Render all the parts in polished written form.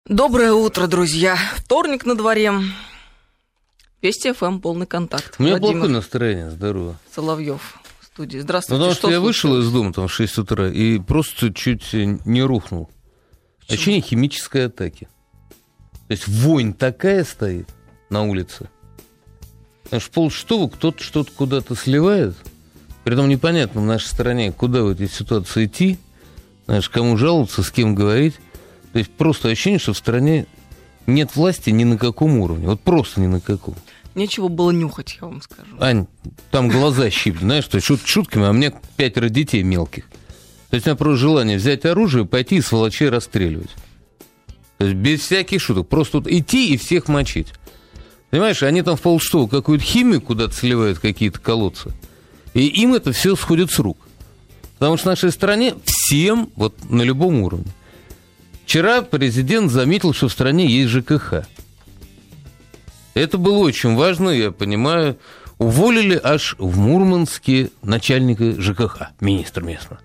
Доброе утро, друзья. Вторник на дворе. Вести ФМ, полный контакт. У меня плохое настроение, здорово. Соловьев в студии. Здравствуйте. Потому что я вышел из дома там, в 6 утра и просто чуть не рухнул. Ощущение химической атаки. То есть вонь такая стоит на улице. Знаешь, в 5:30 кто-то что-то куда-то сливает. Притом непонятно в нашей стране, куда в этой ситуации идти. Знаешь, кому жаловаться, с кем говорить. То есть просто ощущение, что в стране нет власти ни на каком уровне. Вот просто ни на каком. Нечего было нюхать, я вам скажу. Ань, там глаза щиплют, знаешь, то есть шутками, а у меня 5 детей мелких. То есть у меня просто желание взять оружие, пойти и сволочей расстреливать. То есть без всяких шуток. Просто вот идти и всех мочить. Понимаешь, они там в 5:30 какую-то химию куда-то сливают, какие-то колодцы. И им это все сходит с рук. Потому что в нашей стране всем, вот на любом уровне. Вчера президент заметил, что в стране есть ЖКХ. Это было очень важно, я понимаю. Уволили аж в Мурманске начальника ЖКХ, министра местного.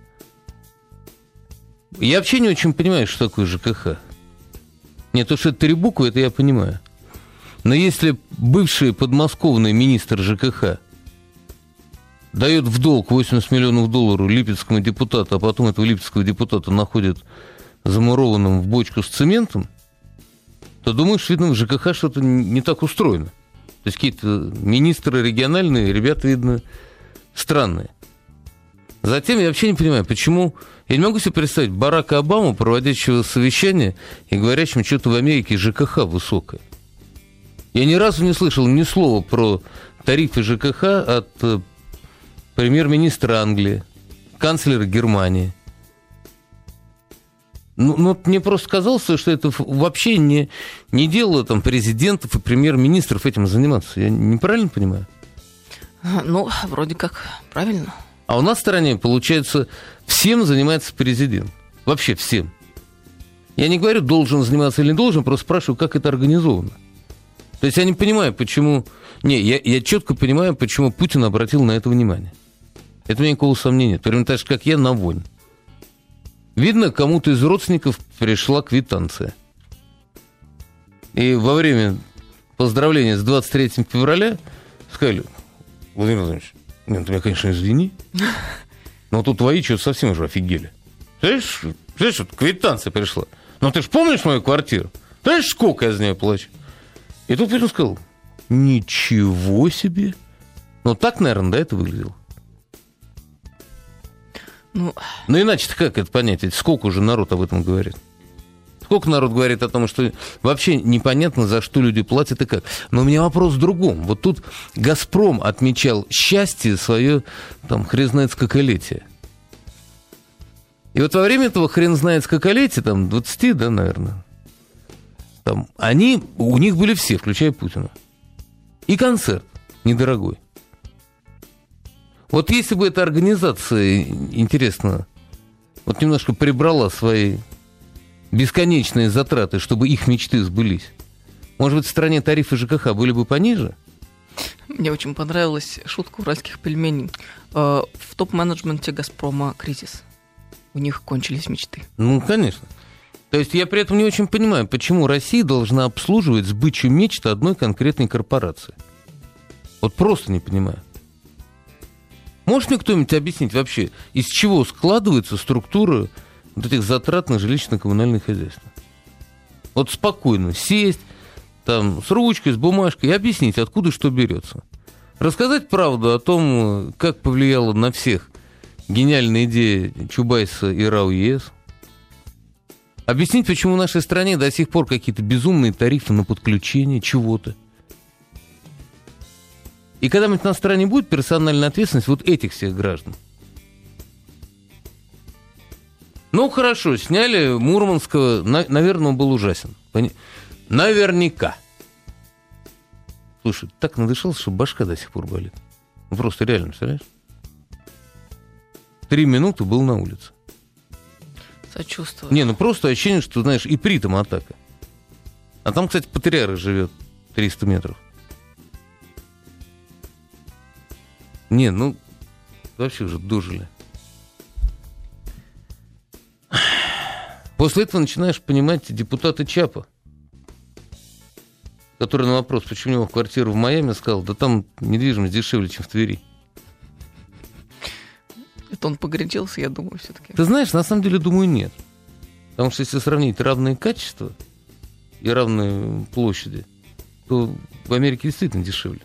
Я вообще не очень понимаю, что такое ЖКХ. Нет, то, что это 3 буквы, это я понимаю. Но если бывший подмосковный министр ЖКХ дает в долг $80 миллионов липецкому депутату, а потом этого липецкого депутата находят замурованным в бочку с цементом, то думаешь, видно, в ЖКХ что-то не так устроено. То есть какие-то министры региональные, ребята, видно, странные. Затем я вообще не понимаю, почему... Я не могу себе представить Барака Обаму, проводящего совещание и говорящим, что-то в Америке ЖКХ высокое. Я ни разу не слышал ни слова про тарифы ЖКХ от премьер-министра Англии, канцлера Германии. Ну, мне просто казалось, что это вообще не дело там, президентов и премьер-министров этим заниматься. Я неправильно понимаю? Ну, вроде как правильно. А у нас в стране, получается, всем занимается президент. Вообще всем. Я не говорю, должен заниматься или не должен, просто спрашиваю, как это организовано. То есть я не понимаю, почему... Не, я четко понимаю, почему Путин обратил на это внимание. Это у меня никакого сомнения нет. Примерно так же, как я, на вонь. Видно, кому-то из родственников пришла квитанция. И во время поздравления с 23 февраля сказали: Владимир Владимирович, нет, ты меня, конечно, извини, но тут твои что-то совсем уже офигели. Знаешь, вот квитанция пришла. Но ты же помнишь мою квартиру? Знаешь, сколько я за нее плачу? И тут Путин сказал: ничего себе. Ну, так, наверное, да, это выглядело. Ну, иначе-то как это понять? Сколько уже народ об этом говорит? Сколько народ говорит о том, что вообще непонятно, за что люди платят и как. Но у меня вопрос в другом. Вот тут «Газпром» отмечал счастье свое, там, хрен знает скоколетие. И вот во время этого хрен знает скоколетия, там, 20, да, наверное, там, у них были все, включая Путина. И концерт недорогой. Вот если бы эта организация, интересно, вот немножко прибрала свои бесконечные затраты, чтобы их мечты сбылись, может быть, в стране тарифы ЖКХ были бы пониже? Мне очень понравилась шутка уральских пельменей. В топ-менеджменте «Газпрома» кризис. У них кончились мечты. Ну, конечно. То есть я при этом не очень понимаю, почему Россия должна обслуживать сбычу мечт одной конкретной корпорации. Вот просто не понимаю. Может мне кто-нибудь объяснить вообще, из чего складывается структура вот этих затрат на жилищно-коммунальное хозяйство? Вот спокойно сесть, там, с ручкой, с бумажкой и объяснить, откуда что берется. Рассказать правду о том, как повлияла на всех гениальная идея Чубайса и РАО ЕС. Объяснить, почему в нашей стране до сих пор какие-то безумные тарифы на подключение чего-то. И когда-нибудь на стране будет персональная ответственность вот этих всех граждан. Ну, хорошо, сняли Мурманского, наверное, он был ужасен. Наверняка. Слушай, так надышался, что башка до сих пор болит. Ну, просто реально, представляешь? 3 минуты был на улице. Сочувствую. Не, ну просто ощущение, что, знаешь, и притом атака. А там, кстати, патриарх живет 300 метров. Не, ну, вообще уже дожили. После этого начинаешь понимать депутата ЧАПа, который на вопрос, почему у него квартира в Майами, сказал, да там недвижимость дешевле, чем в Твери. Это он погорячился, я думаю, все-таки. Ты знаешь, на самом деле, думаю, нет. Потому что если сравнить равные качества и равные площади, то в Америке действительно дешевле.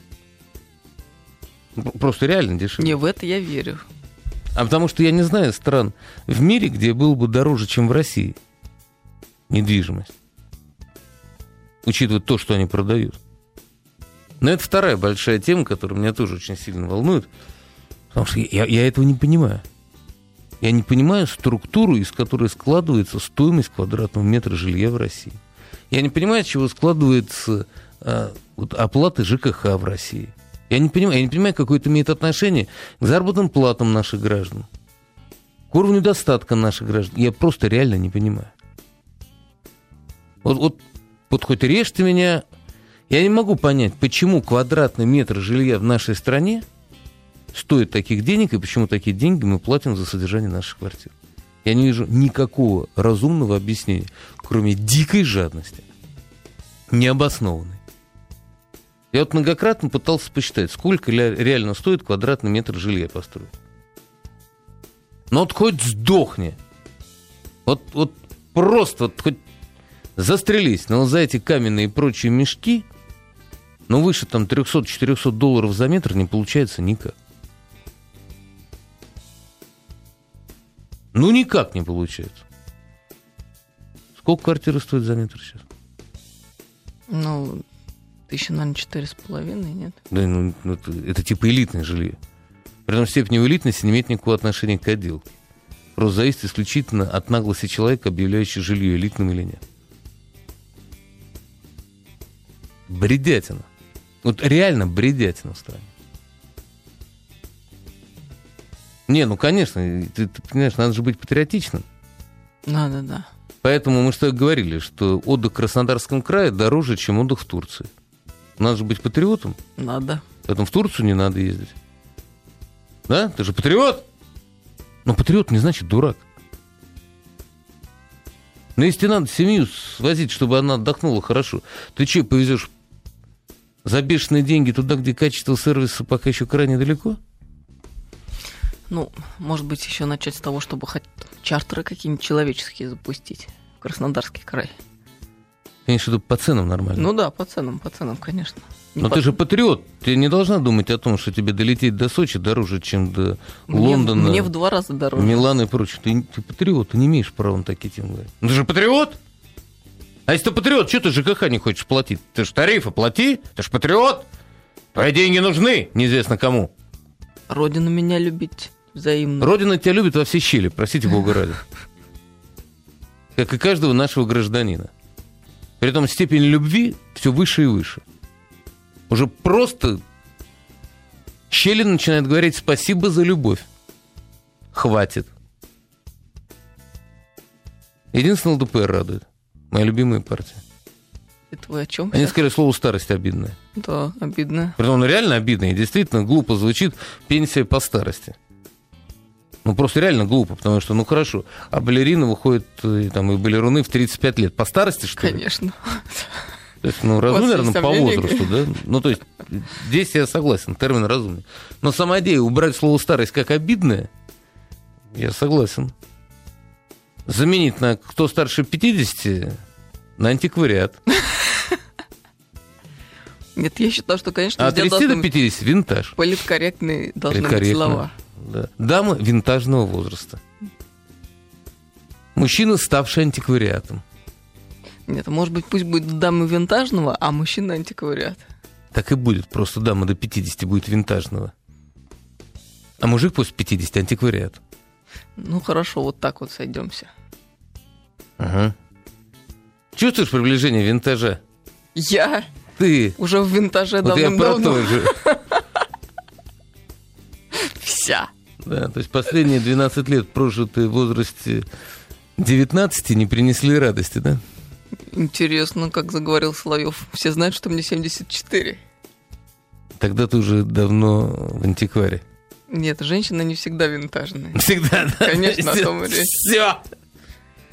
Просто реально дешевле. Не, в это я верю. А потому что я не знаю стран в мире, где было бы дороже, чем в России недвижимость. Учитывая то, что они продают. Но это вторая большая тема, которая меня тоже очень сильно волнует. Потому что я этого не понимаю. Я не понимаю структуру, из которой складывается стоимость квадратного метра жилья в России. Я не понимаю, из чего складывается оплата ЖКХ в России. Я не понимаю, какое это имеет отношение к заработным платам наших граждан, к уровню достатка наших граждан. Я просто реально не понимаю. Вот хоть режьте меня, я не могу понять, почему квадратный метр жилья в нашей стране стоит таких денег, и почему такие деньги мы платим за содержание наших квартир. Я не вижу никакого разумного объяснения, кроме дикой жадности, необоснованной. Я вот многократно пытался посчитать, сколько реально стоит квадратный метр жилья построить. Ну вот хоть сдохни. Вот просто вот хоть застрелись. Но за эти каменные и прочие мешки, но выше там $300-400 за метр не получается никак. Ну никак не получается. Сколько квартира стоит за метр сейчас? Ну, 4,5 нет? Да, ну это типа элитное жилье. При этом степень его элитности не имеет никакого отношения к отделке. Просто зависит исключительно от наглости человека, объявляющего жилье элитным или нет. Бредятина. Вот реально бредятина в стране. Не, ну конечно, ты понимаешь, надо же быть патриотичным. Надо, да. Поэтому мы что говорили, что отдых в Краснодарском крае дороже, чем отдых в Турции. Надо же быть патриотом. Надо. Поэтому в Турцию не надо ездить. Да? Ты же патриот. Но патриот не значит дурак. Но если тебе надо семью свозить, чтобы она отдохнула хорошо, ты что, повезешь за бешеные деньги туда, где качество сервиса пока еще крайне далеко? Ну, может быть, еще начать с того, чтобы хоть чартеры какие-нибудь человеческие запустить в Краснодарский край. Конечно, по ценам нормально. Ну да, по ценам, конечно. Но ты же патриот. Ты не должна думать о том, что тебе долететь до Сочи дороже, чем до Лондона. Мне в 2 раза дороже. Милана и прочее. Ты патриот, ты не имеешь права на такие темы говорить. Ну ты же патриот! А если ты патриот, что ты ЖКХ не хочешь платить? Ты же тарифы плати, ты же патриот! Твои деньги нужны, неизвестно кому. Родину меня любить взаимно. Родина тебя любит во все щели, простите бога ради. Как и каждого нашего гражданина. При этом степень любви все выше и выше. Уже просто щели начинают говорить спасибо за любовь. Хватит. Единственное, ЛДПР радует. Моя любимая партия. Это вы о чем? Они сказали, слово старость обидное. Да, обидно. Притом оно реально обидное. И действительно глупо звучит пенсия по старости. Ну, просто реально глупо, потому что, ну, хорошо, а балерины выходят, и балеруны в 35 лет. По старости, что ли? Конечно. То есть, ну, разумно, наверное, по возрасту, да? Ну, то есть, здесь я согласен, термин разумный. Но сама идея убрать слово «старость» как обидное, я согласен. Заменить на «кто старше 50» на антиквариат. Нет, я считаю, что, конечно, от 30 до 50 винтаж. Политкорректные должны быть слова. Да. Дама винтажного возраста. Мужчина, ставший антиквариатом. Нет, может быть, пусть будет дама винтажного, а мужчина антиквариат. Так и будет, просто дама до 50 будет винтажного. А мужик после 50 антиквариат. Ну хорошо, вот так вот сойдемся. Ага. Чувствуешь приближение винтажа? Я? Ты? Уже в винтаже вот давным-давно. я про то же. Вся. Да, то есть последние 12 лет, прожитые в возрасте 19, не принесли радости, да? Интересно, как заговорил Соловьев. Все знают, что мне 74. Тогда ты уже давно в антикваре. Нет, женщины не всегда винтажные. Всегда, да? Конечно, о том и речь. Все.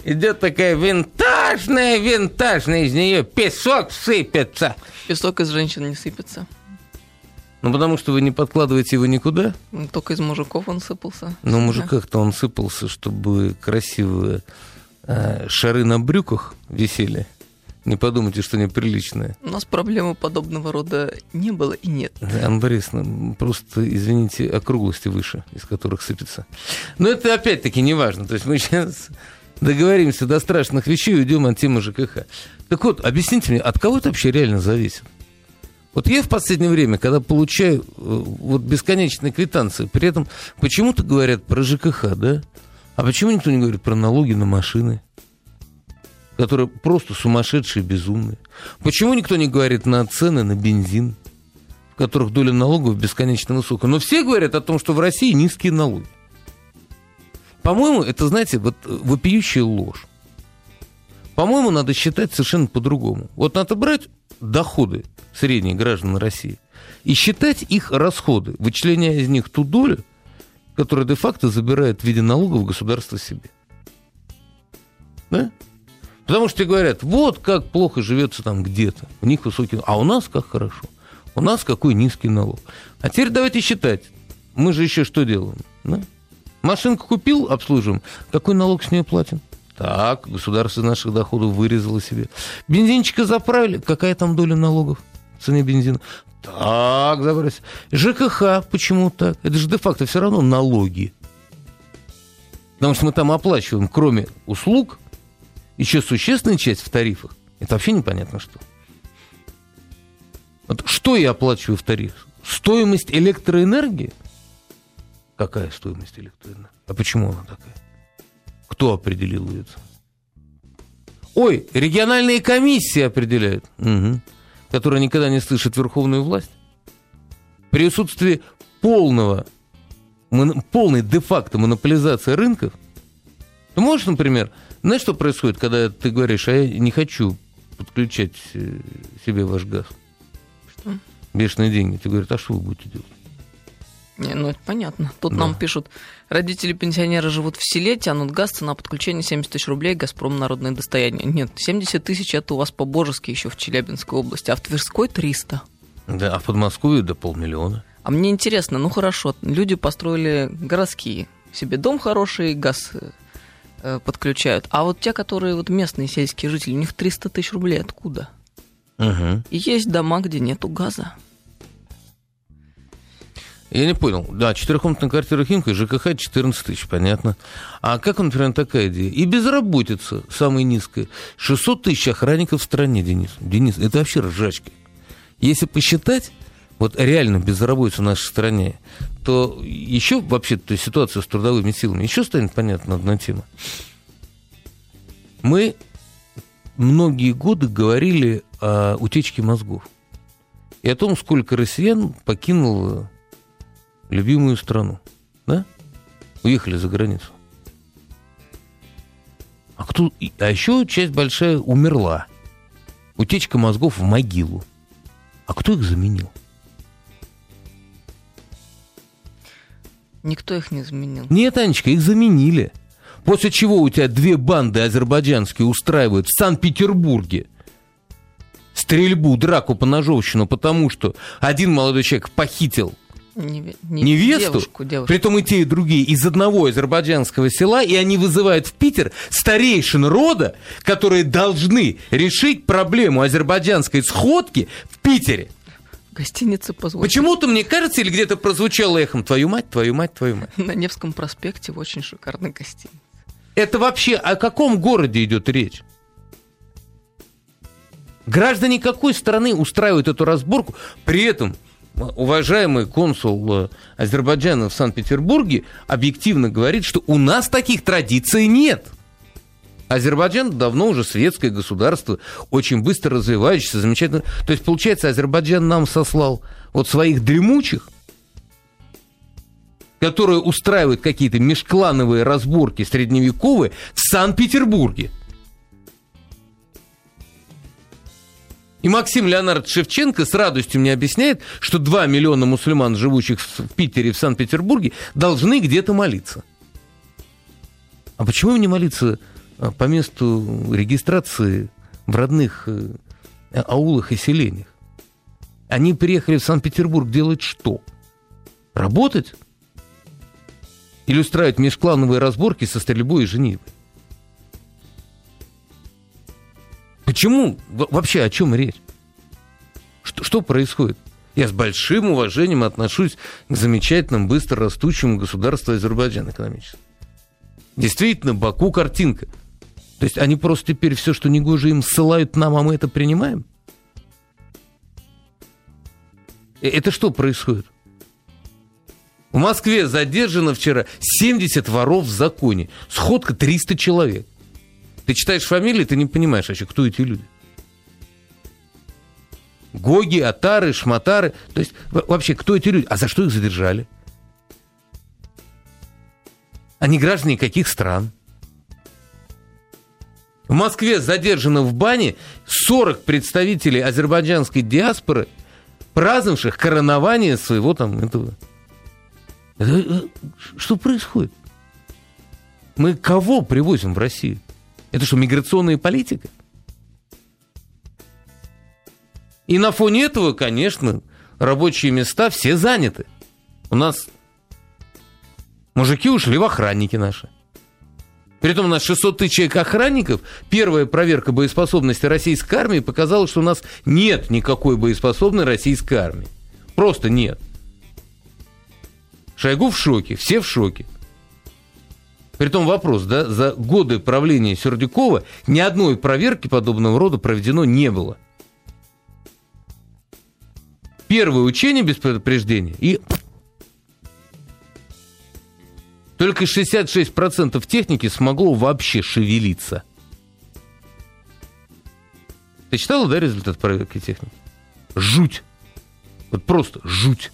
идет такая винтажная, из нее песок сыпется. Песок из женщин не сыпется. Ну, потому что вы не подкладываете его никуда? Только из мужиков он сыпался. Ну, мужиках-то он сыпался, чтобы красивые шары на брюках висели. Не подумайте, что неприличное. У нас проблемы подобного рода не было и нет. Анна Борисовна, просто, извините, округлости выше, из которых сыпется. Но это опять-таки не важно. То есть мы сейчас договоримся до страшных вещей и уйдем от темы ЖКХ. Так вот, объясните мне, от кого это вообще реально зависит? Вот я в последнее время, когда получаю вот бесконечные квитанции, при этом почему-то говорят про ЖКХ, да? А почему никто не говорит про налоги на машины, которые просто сумасшедшие, безумные? Почему никто не говорит на цены на бензин, в которых доля налогов бесконечно высокая? Но все говорят о том, что в России низкие налоги. По-моему, это, знаете, вот вопиющая ложь. По-моему, надо считать совершенно по-другому. Вот надо брать доходы средних граждан России и считать их расходы, вычленяя из них ту долю, которая де-факто забирает в виде налогов государство себе. Да? Потому что говорят, вот как плохо живется там где-то, у них высокий, а у нас как хорошо, у нас какой низкий налог. А теперь давайте считать, мы же еще что делаем? Да? Машинку купил, обслуживаем, какой налог с нее платим? Так, государство из наших доходов вырезало себе. Бензинчика заправили, какая там доля налогов в цене бензина? Так, забрались. ЖКХ, почему так? Это же де-факто все равно налоги. Потому что мы там оплачиваем, кроме услуг, еще существенная часть в тарифах. Это вообще непонятно что. Вот что я оплачиваю в тариф? Стоимость электроэнергии? Какая стоимость электроэнергии? А почему она такая? Кто определил ее? Ой, региональные комиссии определяют. Угу. Которые никогда не слышат верховную власть. При отсутствии полной де-факто монополизации рынков. Ты можешь, например, знаешь, что происходит, когда ты говоришь, а я не хочу подключать себе ваш газ? Что? Бешеные деньги. Ты говоришь, а что вы будете делать? Не, ну это понятно. Тут нам пишут, родители-пенсионеры живут в селе, тянут газ, цена подключения 70 тысяч рублей, «Газпром» народное достояние. Нет, 70 тысяч это у вас по-божески еще в Челябинской области, а в Тверской 300. Да, а в Подмосковье до 500 000. А мне интересно, ну хорошо, люди построили городские, себе дом хороший, газ подключают, а вот те, которые вот местные сельские жители, у них 300 тысяч рублей откуда? Угу. И есть дома, где нету газа. Я не понял. Да, 4-комнатная квартира Химка, ЖКХ 14 тысяч, понятно. А как, например, такая идея? И безработица самая низкая. 600 тысяч охранников в стране, Денис. Денис, это вообще ржачки. Если посчитать, вот реально безработицу в нашей стране, то еще вообще-то ситуация с трудовыми силами, еще станет понятна одна тема. Мы многие годы говорили о утечке мозгов. И о том, сколько россиян покинуло любимую страну, да? Уехали за границу. А еще часть большая умерла. Утечка мозгов в могилу. А кто их заменил? Никто их не заменил. Нет, Анечка, их заменили. После чего у тебя 2 банды азербайджанские устраивают в Санкт-Петербурге стрельбу, драку, поножовщину, потому что один молодой человек похитил невесту, девушку. Притом и те, и другие из одного азербайджанского села, и они вызывают в Питер старейшин рода, которые должны решить проблему азербайджанской сходки в Питере. Гостиница позволит. Почему-то, мне кажется, или где-то прозвучало эхом «Твою мать, твою мать, твою мать». На Невском проспекте в очень шикарной гостинице. Это вообще о каком городе идет речь? Граждане какой страны устраивают эту разборку? При этом уважаемый консул Азербайджана в Санкт-Петербурге объективно говорит, что у нас таких традиций нет. Азербайджан давно уже светское государство, очень быстро развивающееся, замечательно. То есть, получается, Азербайджан нам сослал вот своих дремучих, которые устраивают какие-то межклановые разборки средневековые в Санкт-Петербурге. И Максим Леонардович Шевченко с радостью мне объясняет, что 2 миллиона мусульман, живущих в Питере и в Санкт-Петербурге, должны где-то молиться. А почему им не молиться по месту регистрации в родных аулах и селениях. Они приехали в Санкт-Петербург делать что? Работать? Или устраивать межклановые разборки со стрельбой и женитьбой? Почему? Вообще о чем речь? Что происходит? Я с большим уважением отношусь к замечательному, быстро растущему государству Азербайджан экономически. Действительно, Баку картинка. То есть они просто теперь все, что негоже, им ссылают нам, а мы это принимаем? Это что происходит? В Москве задержано вчера 70 воров в законе. Сходка 300 человек. Ты читаешь фамилии, ты не понимаешь вообще, кто эти люди. Гоги, Атары, Шматары. То есть вообще, кто эти люди? А за что их задержали? Они граждане каких стран? В Москве задержано в бане 40 представителей азербайджанской диаспоры, праздновавших коронование своего там этого. Что происходит? Мы кого привозим в Россию? Это что, миграционная политика? И на фоне этого, конечно, рабочие места все заняты. У нас мужики ушли в охранники наши. Притом у нас 600 тысяч человек охранников. Первая проверка боеспособности российской армии показала, что у нас нет никакой боеспособной российской армии. Просто нет. Шойгу в шоке, все в шоке. Притом вопрос, да, за годы правления Сердюкова ни одной проверки подобного рода проведено не было. Первое учение без предупреждения и... Только 66% техники смогло вообще шевелиться. Ты читала, да, результат проверки техники? Жуть. Вот просто жуть.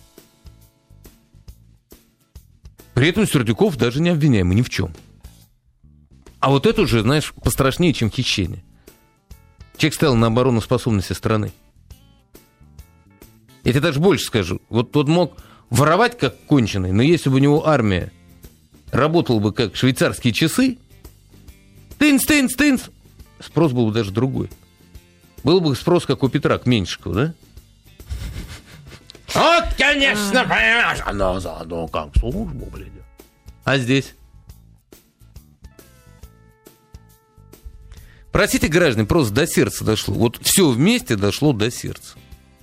При этом Сердюков даже не обвиняемый ни в чем. А вот это уже, знаешь, пострашнее, чем хищение. Человек ставил на обороноспособность страны. Я тебе даже больше скажу. Вот тот мог воровать как конченый, но если бы у него армия работала бы как швейцарские часы, тынц, спрос был бы даже другой. Был бы спрос, как у Петра к Меньшикову, да? Вот, конечно, понимаешь, она заодно как службу, блядь. А здесь? Простите, граждане, просто до сердца дошло. Вот все вместе дошло до сердца.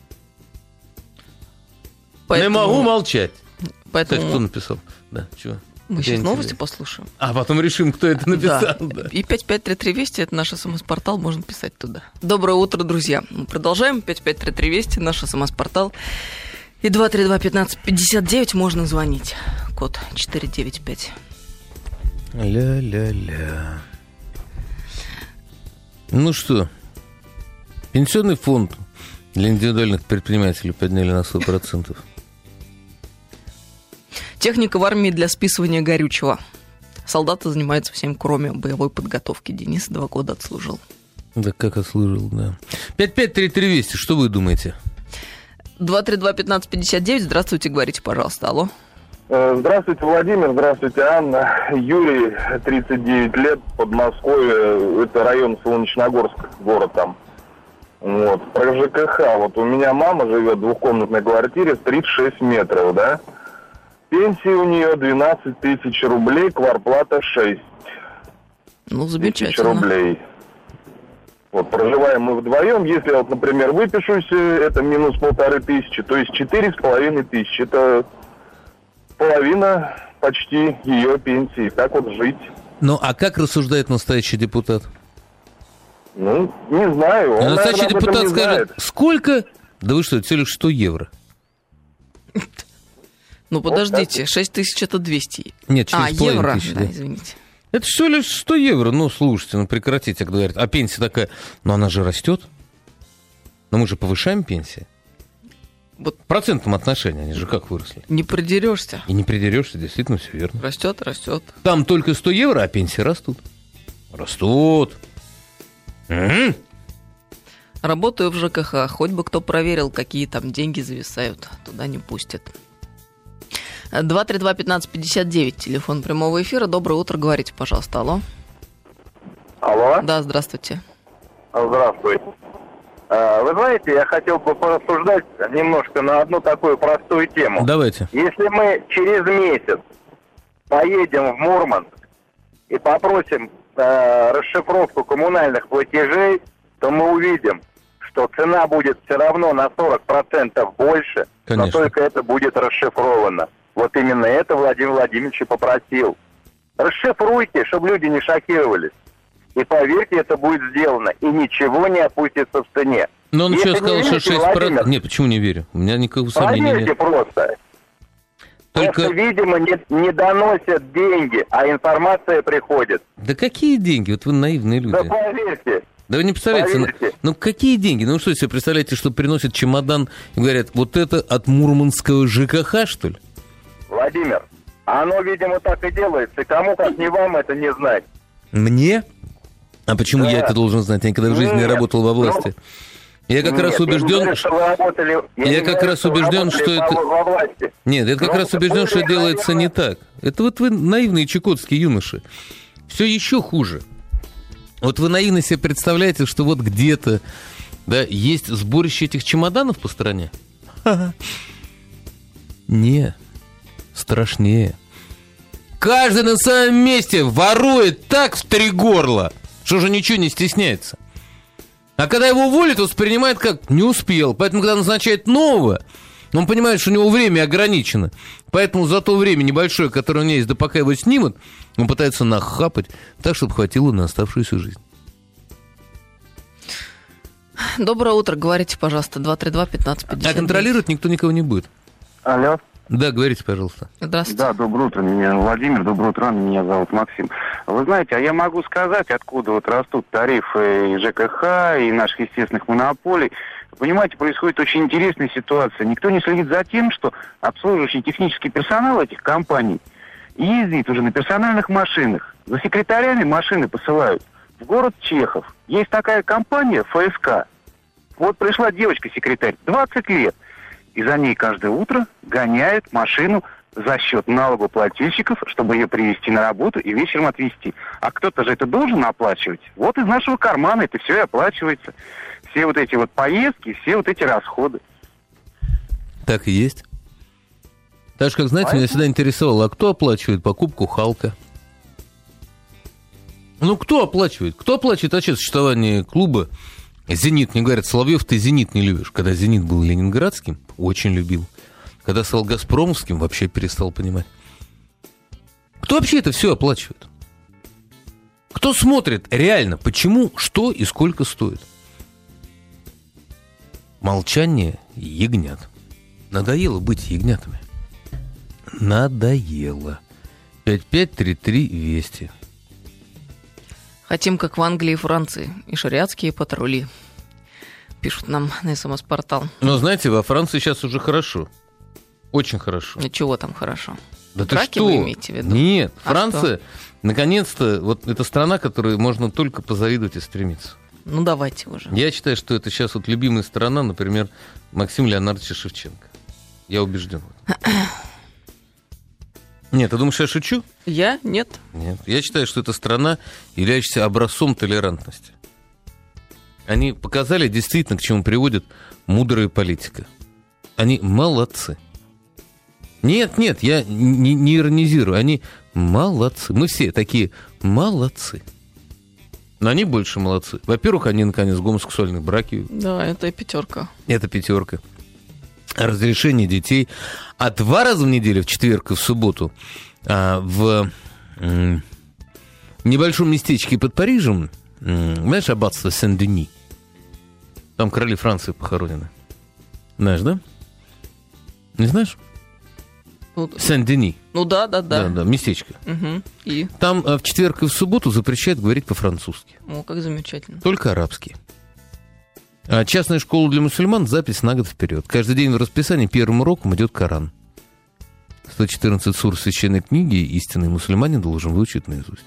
Поэтому... Не могу молчать. Поэтому... Кстати, кто написал? Да, чего? Мы сейчас новости послушаем. А потом решим, кто это написал. Да. И 5533 Вести, это наш СМС-портал, можно писать туда. Доброе утро, друзья. Мы продолжаем. 5533 Вести, наш СМС-портал. И 232-1559 можно звонить. Код 495. Ля-ля-ля. Ну что, пенсионный фонд для индивидуальных предпринимателей подняли на 100%. Техника в армии для списывания горючего. Солдаты занимаются всем, кроме боевой подготовки. Денис 2 года отслужил. Да как отслужил, да. 5533 Вести, что вы думаете? 232-1559. Здравствуйте, говорите, пожалуйста. Алло. Здравствуйте, Владимир. Здравствуйте, Анна. Юрий, 39 лет, Подмосковье. Это район Солнечногорск, город там. Вот. Про ЖКХ. Вот у меня мама живет в двухкомнатной квартире, 36 метров, да? Пенсия у нее 12 тысяч рублей, квартплата 6. Ну, замечательно. Тысяч рублей. Вот, проживаем мы вдвоем. Если я, вот, например, выпишусь, это минус 1500, то есть 4500. Это половина почти ее пенсии. Так вот жить. Ну, а как рассуждает настоящий депутат? Ну, не знаю. Он, настоящий наверное, депутат скажет, знает. Сколько? Да вы что, это всего лишь 100 евро. Ну, подождите, 6 тысяч это 200. Нет, 4,5 евро, тысячи. да, извините. Это всего лишь 100 евро. Ну, слушайте, ну прекратите, как говорят. А пенсия такая, ну она же растет. Но мы же повышаем пенсии. Вот в процентном отношении они же как выросли. не придерешься. И не придерешься, действительно, все верно. Растет. Там только 100 евро, а пенсии растут. Растут. Работаю в ЖКХ. Хоть бы кто проверил, какие там деньги зависают. Туда не пустят. 232-1559, телефон прямого эфира. Доброе утро, говорите, пожалуйста. Алло. Алло. Да, здравствуйте. Здравствуйте. Вы знаете, я хотел бы порассуждать немножко на одну такую простую тему. Давайте. Если мы через месяц поедем в Мурманск и попросим расшифровку коммунальных платежей, то мы увидим, что цена будет все равно на 40% больше, Конечно. но только это будет расшифровано. Вот именно это Владимир Владимирович и попросил. Расшифруйте, чтобы люди не шокировались. И поверьте, это будет сделано. И ничего не опустится в цене. Но он Если еще сказал, не что верите, 6%... Владимир, Нет, почему не верю? У меня никакого сомнения проверьте нет. просто. Только... Просто, видимо, не доносят деньги, а информация приходит. Да какие деньги? Вот вы наивные люди. Да поверьте. Да вы не представляете, Поверьте. ну какие деньги? Ну что себе представляете, что приносят чемодан и говорят, вот это от мурманского ЖКХ, что ли? Владимир, оно, видимо, так и делается. Кому, как не вам, это не знать. Мне? А почему Да. я это должен знать? Я никогда в жизни не Нет. работал во власти. Я как раз убежден, я как раз убежден, что это... во власти. Нет, я как Ну, раз убежден, что более, делается не наверное, так. Это вот вы наивные чукотские юноши. Все еще хуже. Вот вы наивно себе представляете, что вот где-то, да, есть сборище этих чемоданов по стране? Ха-ха. Не, страшнее. Каждый на своем месте ворует так в три горла, что же ничего не стесняется. А когда его уволят, воспринимает как «не успел». Поэтому, когда назначает нового, он понимает, что у него время ограничено. Поэтому за то время небольшое, которое у него есть, да пока его снимут, он пытается нахапать так, чтобы хватило на оставшуюся жизнь. Доброе утро, говорите, пожалуйста, 232-1559. А контролировать никто никого не будет. Алло. Да, говорите, пожалуйста. Здравствуйте. Да, доброе утро, меня Владимир, доброе утро, меня зовут Максим. Вы знаете, а я могу сказать, откуда вот растут тарифы и ЖКХ, и наших естественных монополий. Понимаете, происходит очень интересная ситуация. Никто не следит за тем, что обслуживающий технический персонал этих компаний ездит уже на персональных машинах. За секретарями машины посылают в город Чехов. Есть такая компания ФСК. Вот пришла девочка-секретарь, 20 лет. И за ней каждое утро гоняют машину за счет налогоплательщиков, чтобы ее привезти на работу и вечером отвезти. А кто-то же это должен оплачивать. Вот из нашего кармана это все и оплачивается. Все вот эти вот поездки, все вот эти расходы. Так и есть. Так же, как, знаете, меня всегда интересовало, а кто оплачивает покупку Халка? Ну, кто оплачивает? Кто оплачивает вообще существование клуба «Зенит»? Мне говорят, Соловьев, ты «Зенит» не любишь. Когда «Зенит» был ленинградским, очень любил. Когда стал «Газпромовским», вообще перестал понимать. Кто вообще это все оплачивает? Кто смотрит реально, почему, что и сколько стоит? Молчание ягнят. Надоело быть ягнятами. Надоело. 5533-200. Хотим, как в Англии и Франции, и шариатские патрули. Пишут нам на СМС-портал. Но знаете, во Франции сейчас уже хорошо. Очень хорошо. И чего там хорошо? Да ты Драки что? вы имеете в виду? Нет, А Франция, наконец-то, вот это страна, которой можно только позавидовать и стремиться. Ну, давайте уже. Я считаю, что это сейчас вот любимая страна, например, Максима Леонардовича Шевченко. Я убежден в этом. Нет, ты думаешь, я шучу? Я? Нет. Нет. Я считаю, что это страна, являющаяся образцом толерантности. Они показали действительно, к чему приводит мудрая политика. Они молодцы. Нет, я не иронизирую. Они молодцы. Мы все такие молодцы. Но они больше молодцы. Во-первых, они, наконец, гомосексуальные браки. Да, это пятерка. Это пятерка. Разрешение детей. А 2 раза в неделю, в четверг и в субботу, в небольшом местечке под Парижем, знаешь, аббатство Сен-Дени? Там короли Франции похоронены. Знаешь, да? Не знаешь? Сен-Дени. Ну да. Да, местечко. Угу. И? Там в четверг и в субботу запрещают говорить по-французски. О, как замечательно. Только арабский. А частная школа для мусульман — запись на год вперед. Каждый день в расписании первым уроком идет Коран. 114 сур священной книги истинный мусульманин должен выучить наизусть.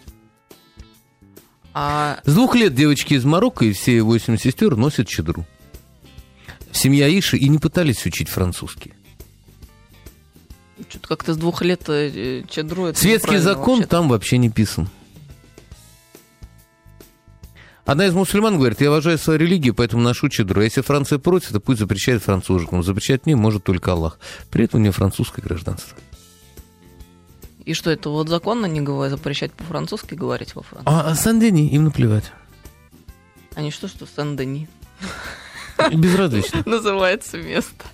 С 2 лет девочки из Марокко и все 8 сестер носят чадру. Семья Иши и не пытались учить французский. Что-то как-то с 2 лет чадру... Светский закон вообще-то там вообще не писан. Одна из мусульман говорит: я уважаю свою религию, поэтому ношу чадру. Если Франция против, то пусть запрещает француженкам. Запрещать мне может только Аллах. При этом у нее французское гражданство. И что, это вот законно не запрещать по-французски говорить во Франции? А Сен-Дени им наплевать. А не что Сен-Дени? Безразлично. Называется место.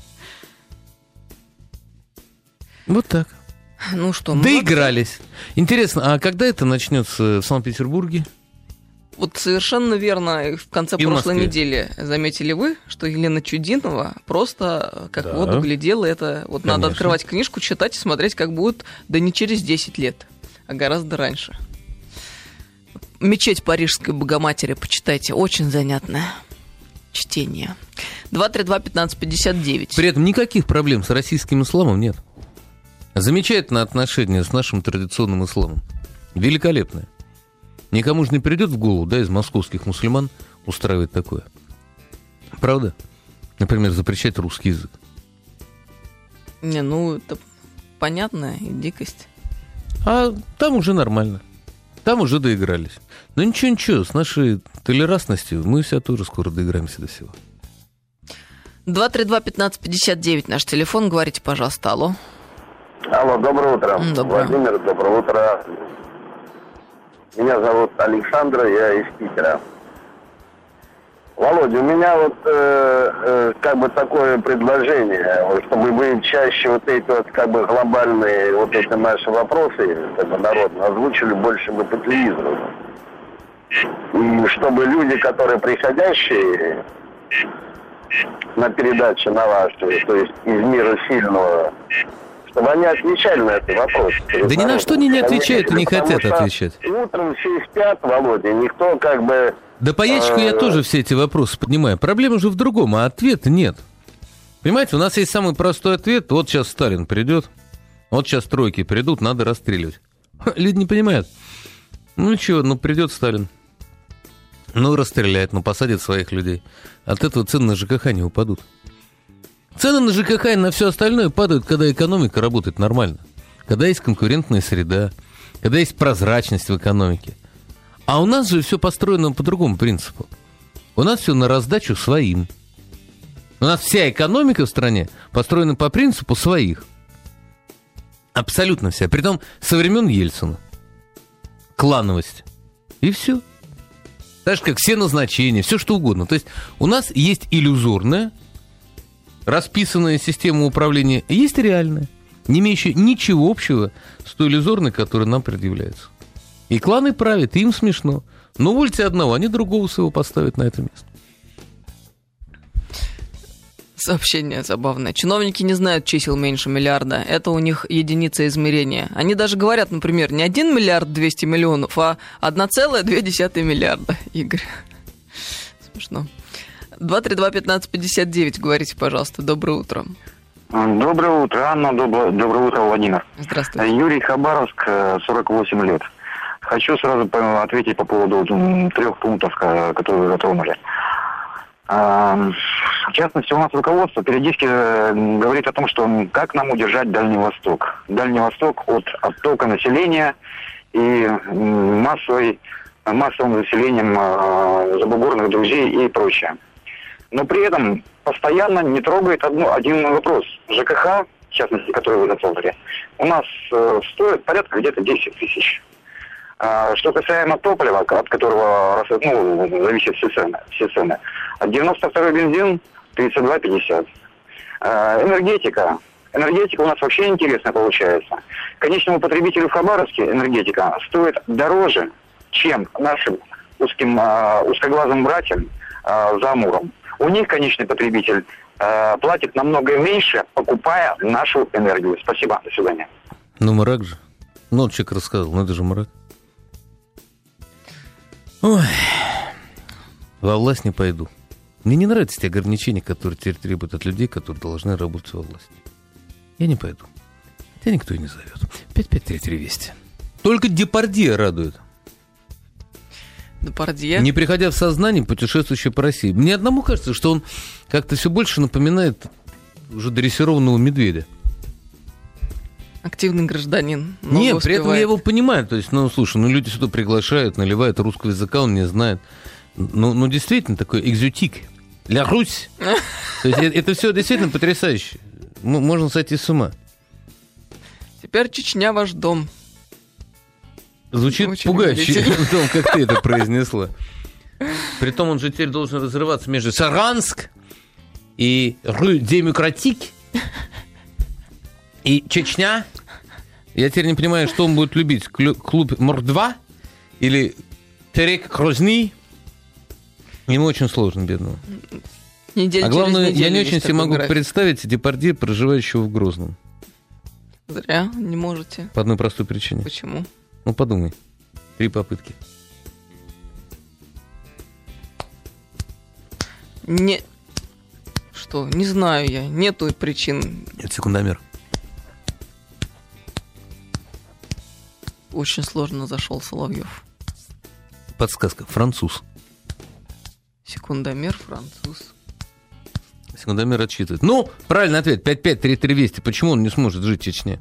Вот так. Ну что, доигрались. Интересно, а когда это начнется в Санкт-Петербурге? Вот совершенно верно. В конце прошлой недели заметили вы, что Елена Чудинова просто как в воду глядела. Это вот надо открывать книжку, читать и смотреть, как будет, да не через 10 лет, а гораздо раньше. «Мечеть Парижской Богоматери» почитайте. Очень занятное чтение. 232-1559. При этом никаких проблем с российским исламом нет. Замечательное отношение с нашим традиционным исламом. Великолепное. Никому же не придет в голову, да, из московских мусульман устраивать такое. Правда? Например, запрещать русский язык. Не, ну, это понятная дикость. А там уже нормально. Там уже доигрались. Но ничего, с нашей толерантностью мы все тоже скоро доиграемся до всего. 232-1559 наш телефон. Говорите, пожалуйста, алло. Алло, доброе утро. Доброе. Владимир, доброе утро. Меня зовут Александр, я из Питера. Володя, у меня вот как бы такое предложение, вот, чтобы вы чаще вот эти вот как бы глобальные вот эти наши вопросы как бы народно озвучили больше бы по телевизору. И чтобы люди, которые приходящие на передачи на вашу, то есть из мира сильного, чтобы они отвечали на этот вопрос. Да ни на что они не отвечают и не хотят отвечать. Утром все спят, Володя, никто как бы... Да по ящику я тоже все эти вопросы поднимаю. Проблема же в другом, а ответа нет. Понимаете, у нас есть самый простой ответ. Вот сейчас Сталин придет, вот сейчас тройки придут, надо расстреливать. Люди не понимают. Ну чего, ну придет Сталин. Ну расстреляет, ну посадит своих людей. От этого цены на ЖКХ не упадут. Цены на ЖКХ и на все остальное падают, когда экономика работает нормально. Когда есть конкурентная среда, когда есть прозрачность в экономике. А у нас же все построено по другому принципу. У нас все на раздачу своим. У нас вся экономика в стране построена по принципу своих. Абсолютно вся. Притом со времен Ельцина. Клановость. И все. Так же, как все назначения, все что угодно. То есть у нас есть иллюзорная, расписанная система управления, есть реальная, не имеющая ничего общего с той иллюзорной, которая нам предъявляется. И кланы правят, и им смешно. Но увольте одного, они другого своего поставят на это место. Сообщение забавное. Чиновники не знают чисел меньше миллиарда. Это у них единица измерения. Они даже говорят, например, не 1 миллиард 200 миллионов, а 1,2 миллиарда. Игорь. Смешно. 232-1559, говорите, пожалуйста. Доброе утро. Доброе утро, Анна. Доброе утро, Владимир. Здравствуйте. Юрий, Хабаровск, 48 лет. Хочу сразу ответить по поводу 3 пунктов, которые вы затронули. В частности, у нас руководство периодически говорит о том, что как нам удержать Дальний Восток. Дальний Восток от оттока населения и массовым заселением забугорных друзей и прочее. Но при этом постоянно не трогает один вопрос. ЖКХ, в частности, который вы затронули, у нас стоит порядка где-то 10 тысяч. Что касаемо топлива, от которого зависят все цены, 92-й бензин 32,50. Энергетика у нас вообще интересно получается. Конечному потребителю в Хабаровске энергетика стоит дороже, чем нашим узкоглазым братьям за Амуром. У них конечный потребитель платит намного меньше, покупая нашу энергию. Спасибо, до свидания. Ну, мрак же. Ну, человек рассказал, это же мрак. Ой, во власть не пойду. Мне не нравятся те ограничения, которые теперь требуют от людей, которые должны работать во власти. Я не пойду. Хотя никто и не зовет. 553320. Только Депардье радует. Депардье? Не приходя в сознание, путешествующий по России. Мне одному кажется, что он как-то все больше напоминает уже дрессированного медведя. Активный гражданин. много Нет, при этом я успевает. его понимаю. То есть, слушай, люди сюда приглашают, наливают русского языка, он не знает. Ну, действительно, такой экзотик. Ля Русь. То есть, это все действительно потрясающе. Можно сойти с ума. Теперь Чечня ваш дом. Звучит Очень пугающе, убедительно. в том, как ты это произнесла. Притом он же теперь должен разрываться между Саранск и Рue Démocratique и Чечня. Я теперь не понимаю, что он будет любить. Клуб Мордва или Терек Грозный. Ему очень сложно, бедному. Неделю А главное, через я неделю не весь очень себе такой могу график. представить Депардье, проживающего в Грозном. Зря не можете. По одной простой причине. Почему? Подумай. 3 попытки. Не... Что? Не знаю я. Нету причин. Это секундомер. Очень сложно зашел Соловьев. Подсказка. Француз. Секундомер, француз. Секундомер отсчитывает. Правильный ответ. 553320. Почему он не сможет жить в Чечне?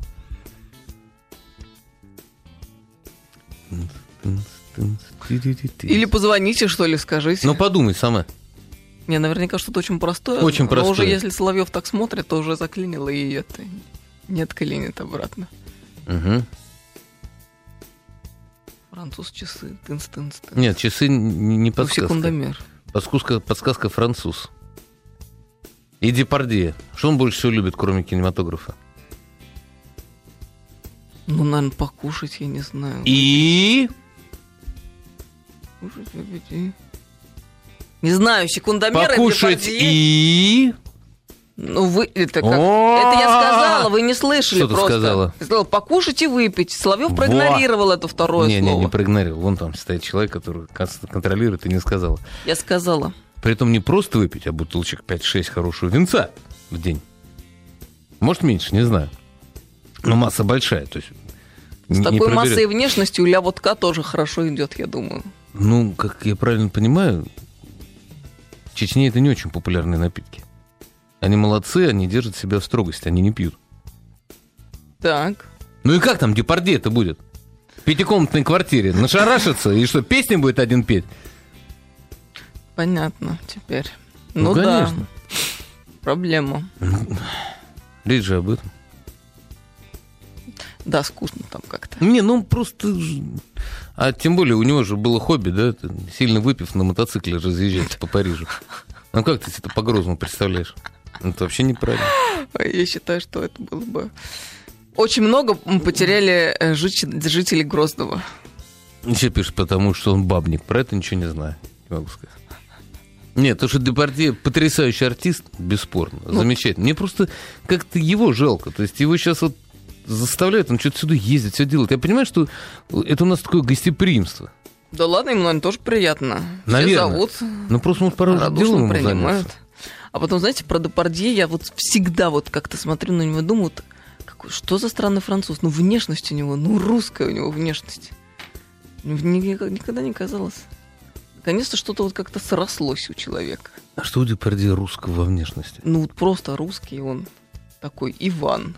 Или позвоните, что ли, скажите. Подумай сама. Не, наверняка что-то очень простое. Очень Но простое. уже если Соловьев так смотрит, то уже заклинило, и это не отклинит обратно. Угу. Француз, часы, тынц-тынц. Нет, часы не подсказка. Секундомер. Подсказка француз. И Депардье. Что он больше всего любит, кроме кинематографа? Наверное, покушать, я не знаю. И... Покушать, выпить и... Не знаю, секундомер. Покушать и... Вы... Это как... О! Это я сказала, вы не слышали Что ты просто. сказала? Я сказала, покушать и выпить. Соловьев проигнорировал это второе слово. Не проигнорировал. Вон там стоит человек, который контролирует, и не сказала. Я сказала. Притом не просто выпить, а бутылочек 5-6 хорошего винца в день. Может, меньше, не знаю. Но масса большая. То есть С такой массой и внешностью ля водка тоже хорошо идет, я думаю. Как я правильно понимаю, в Чечне это не очень популярные напитки. Они молодцы, они держат себя в строгости, они не пьют. Так. И как там Депардье это будет? В 5-комнатной квартире нашарашится, и что, песни будет один петь? Понятно теперь. Ну, да. конечно. Проблема. Речь же об этом. Да, скучно там как-то. Просто... А тем более у него же было хобби, да? Сильно выпив на мотоцикле разъезжать по Парижу. Как ты это по Грозному представляешь? Это вообще неправильно. Я считаю, что это было бы... Очень много потеряли жители Грозного. Еще пишет, потому что он бабник. Про это ничего не знаю. Не могу сказать. Нет, то, что Депардье потрясающий артист, бесспорно, замечательно. Мне просто как-то его жалко. То есть его сейчас заставляют, он что-то сюда ездит, все делает. Я понимаю, что это у нас такое гостеприимство. Да ладно, им, наверное, тоже приятно. Наверное. Все зовут. Просто может пора уже радушно делом ему принимают. заняться. А потом, знаете, про Депардье я всегда как-то смотрю на него и думаю, что за странный француз? Внешность у него, русская у него внешность. Никогда не казалось. Наконец-то что-то как-то срослось у человека. А что у Депардье русского во внешности? Просто русский он такой Иван.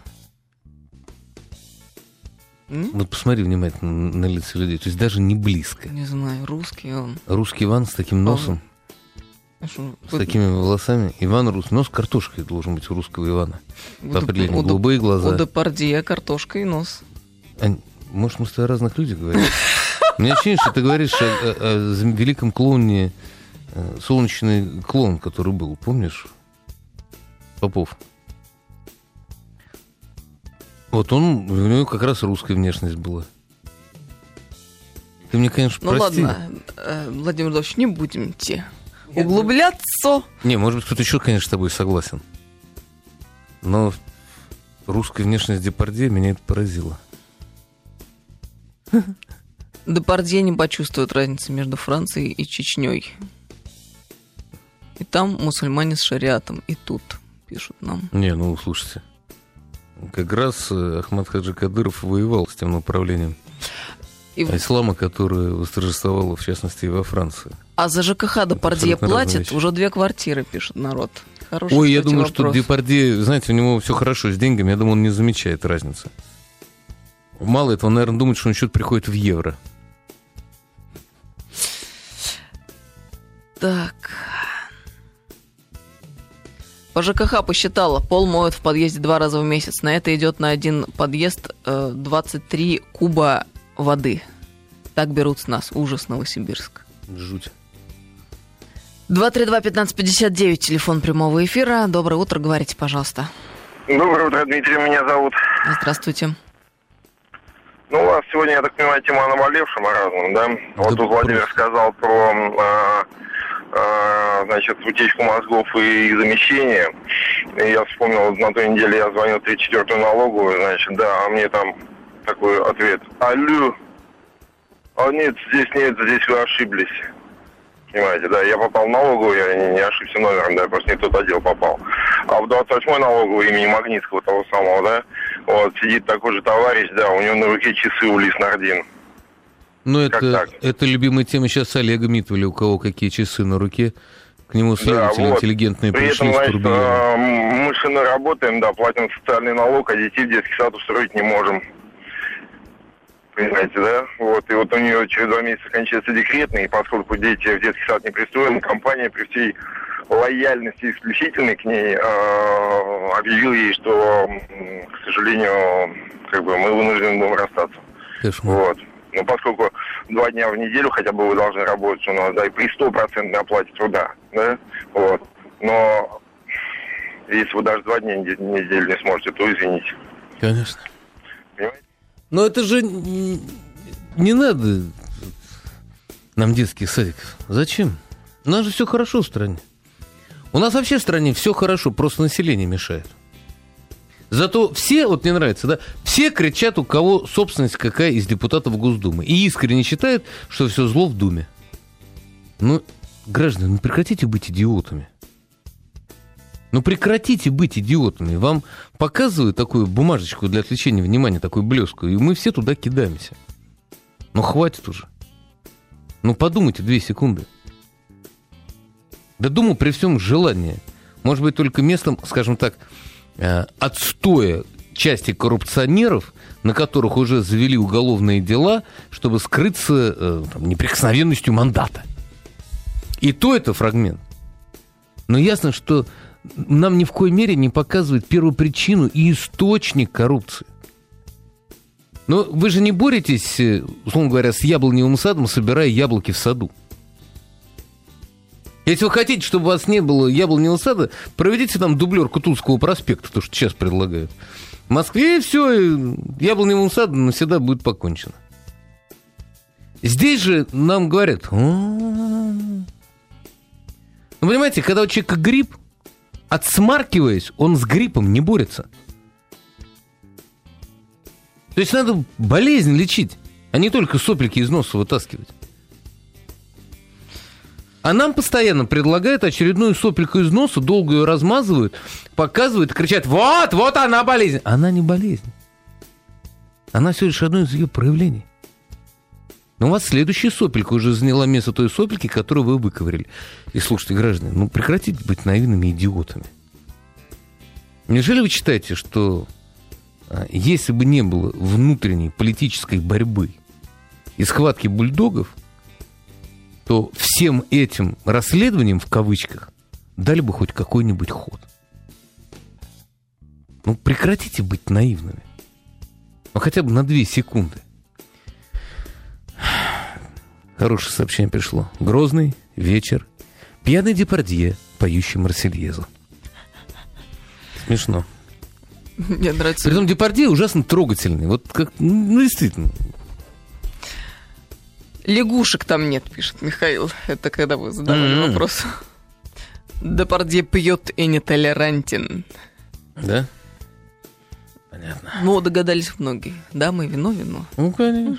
Посмотри внимательно на лица людей. То есть даже не близко. Не знаю, русский он. Русский Иван с таким носом, с такими волосами. Иван русский. Нос картошкой должен быть у русского Ивана. По определению. Голубые глаза. У Депардье картошка и нос. Может, мы с тобой о разных людях говорим? У меня ощущение, что ты говоришь о великом клоуне, солнечный клоун, который был, помнишь? Попов. У него как раз русская внешность была. Ты мне, конечно, прости. Ладно, Владимир Владимирович, не будем углубляться. Не, может быть, кто-то еще, конечно, с тобой согласен. Но русская внешность Депардье меня это поразило. Депардье не почувствует разницы между Францией и Чечней. И там мусульмане с шариатом, и тут, пишут нам. Не, слушайте. Как раз Ахмад Хаджи Кадыров воевал с тем направлением ислама, которое восторжествовало, в частности, и во Франции. А за ЖКХ Депардье платит уже 2 квартиры, пишет народ. Хороший, я думаю, что Депардье, знаете, у него все хорошо с деньгами, я думаю, он не замечает разницы. Мало этого, он, наверное, думает, что он счет приходит в евро. Так. По ЖКХ посчитала, пол моют в подъезде 2 раза в месяц. На это идет на один подъезд 23 куба воды. Так берут с нас. Ужас, Новосибирск. Жуть. 232-1559, телефон прямого эфира. Доброе утро, говорите, пожалуйста. Доброе утро, Дмитрий, меня зовут. Здравствуйте. Ну, у вас сегодня, я так понимаю, тема о наболевшем, о разном, да? Вот тут Владимир сказал про, значит, утечку мозгов и замещение. И я вспомнил, на той неделе я звонил в 34-ю налоговую, значит, да, а мне там такой ответ. Алло. А нет, здесь вы ошиблись. Понимаете, да, я попал в налоговую, я не ошибся номером, да, просто не в тот отдел попал. А в 28-й налоговой имени Магнитского, того самого, да, вот, сидит такой же товарищ, да, у него на руке часы Улис Нардин. Ну, это любимая тема сейчас Олега Митвеля, у кого какие часы на руке. К нему следователи интеллигентные пришли. При этом, значит, мы с женой работаем, да, платим социальный налог, а детей в детский сад устроить не можем. Понимаете, да? Вот, и вот у нее через 2 месяца кончается декретный, и поскольку дети в детский сад не пристроены, компания при всей лояльности исключительной к ней объявила ей, что, к сожалению, как бы мы вынуждены будем расстаться. Вот. Но поскольку 2 дня в неделю хотя бы вы должны работать у нас, да, и при 100% оплате труда, да, вот. Но если вы даже 2 дня в неделю не сможете, то извините. Конечно. Понимаете? Но это же не надо нам детских садиков. Зачем? У нас же все хорошо в стране. У нас вообще в стране все хорошо, просто население мешает. Зато все, вот мне нравится, да, все кричат, у кого собственность какая из депутатов Госдумы. И искренне считают, что все зло в Думе. Ну, граждане, прекратите быть идиотами. Прекратите быть идиотами. Вам показывают такую бумажечку для отвлечения внимания, такую блесткую, и мы все туда кидаемся. Хватит уже. Подумайте 2 секунды. Да думаю, при всем желании. Может быть, только местом, скажем так, отстоя части коррупционеров, на которых уже завели уголовные дела, чтобы скрыться неприкосновенностью мандата. И то это фрагмент. Но ясно, что нам ни в коей мере не показывает первопричину и источник коррупции. Но вы же не боретесь, условно говоря, с яблоневым садом, собирая яблоки в саду. Если вы хотите, чтобы у вас не было яблоневого сада, проведите там дублерку Тульского проспекта, то, что сейчас предлагают. В Москве все, яблоневым садом навсегда будет покончено. Здесь же нам говорят... понимаете, когда у человека грипп, отсмаркиваясь, он с гриппом не борется. То есть надо болезнь лечить, а не только сопельки из носа вытаскивать. А нам постоянно предлагают очередную сопельку из носа, долго ее размазывают, показывают, кричат: вот она болезнь. Она не болезнь. Она всего лишь одно из ее проявлений. Но у вас следующая сопелька уже заняла место той сопельки, которую вы выковырили. И слушайте, граждане, прекратите быть наивными идиотами. Неужели вы считаете, что если бы не было внутренней политической борьбы и схватки бульдогов, то всем этим расследованиям, в кавычках, дали бы хоть какой-нибудь ход? Прекратите быть наивными. Хотя бы на 2 секунды. Хорошее сообщение пришло. Грозный вечер. Пьяный Депардье, поющий Марсельезу. Смешно. Мне нравится. Притом Депардье ужасно трогательный. Вот как, действительно. Лягушек там нет, пишет Михаил. Это когда вы задавали вопрос. Депардье пьет и нетолерантен. Да? Понятно. Догадались многие. Дамы, вино. Конечно.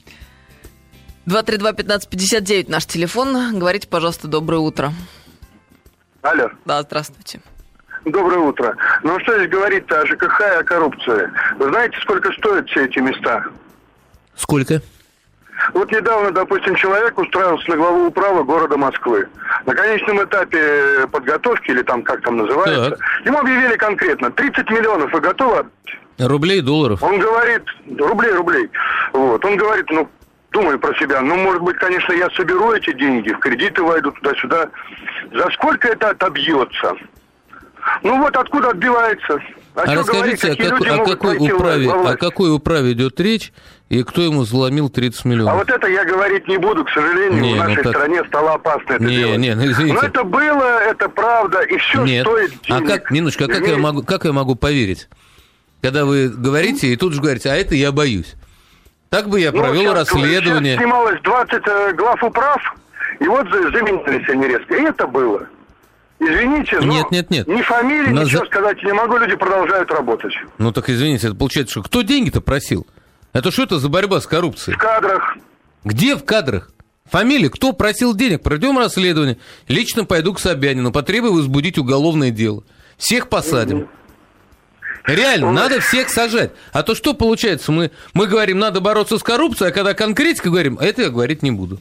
232-1559 наш телефон. Говорите, пожалуйста, доброе утро. Алло. Да, здравствуйте. Доброе утро. Что здесь говорить-то о ЖКХ и о коррупции? Вы знаете, сколько стоят все эти места? Сколько? Вот недавно, допустим, человек устраивался на главу управы города Москвы. На конечном этапе подготовки, или как там называется, ему объявили конкретно: 30 миллионов вы готовы отдать? Рублей, долларов? Он говорит, рублей. Вот, он говорит, думаю про себя, может быть, конечно, я соберу эти деньги, в кредиты войду туда-сюда. За сколько это отобьется? Откуда отбивается? А расскажите, о какой управе идет речь, и кто ему заломил 30 миллионов? А вот это я говорить не буду, к сожалению, в нашей стране стало опасно это делать. Извините. Но это было, это правда, и все стоит денег. Минуточку, как я могу поверить? Когда вы говорите, и тут же говорите, а это я боюсь. Так бы я провел расследование. Сейчас снималось 20 глав управ, и вот заменились они резко. И это было. Извините, но нет. ни фамилии, ничего сказать не могу, люди продолжают работать. Так извините, это получается, что кто деньги-то просил? Это что это за борьба с коррупцией? В кадрах. Где в кадрах? Фамилия, кто просил денег? Проведем расследование. Лично пойду к Собянину, потребую возбудить уголовное дело. Всех посадим. Реально, надо всех сажать. А то что получается? Мы говорим, надо бороться с коррупцией, а когда конкретика говорим, это я говорить не буду.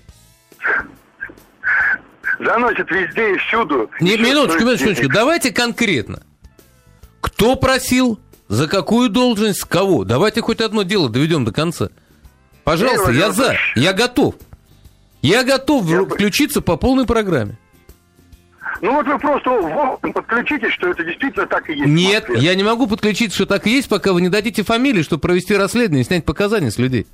Заносят везде и всюду. Минуточку. Давайте конкретно. Кто просил? За какую должность? С кого? Давайте хоть одно дело доведем до конца. Пожалуйста, я за. Я готов. Я готов включиться по полной программе. Вы просто подключитесь, что это действительно так и есть. Нет, я не могу подключиться, что так и есть, пока вы не дадите фамилии, чтобы провести расследование и снять показания с людей.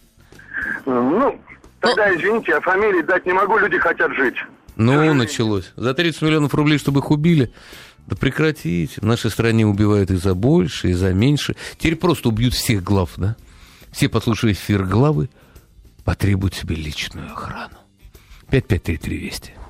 Тогда, извините, я фамилии дать не могу, люди хотят жить. Началось. За 30 миллионов рублей, чтобы их убили. Да прекратите. В нашей стране убивают и за больше, и за меньше. Теперь просто убьют всех глав, да? Все, послушав эфир главы, потребуют себе личную охрану. 5533 Вести.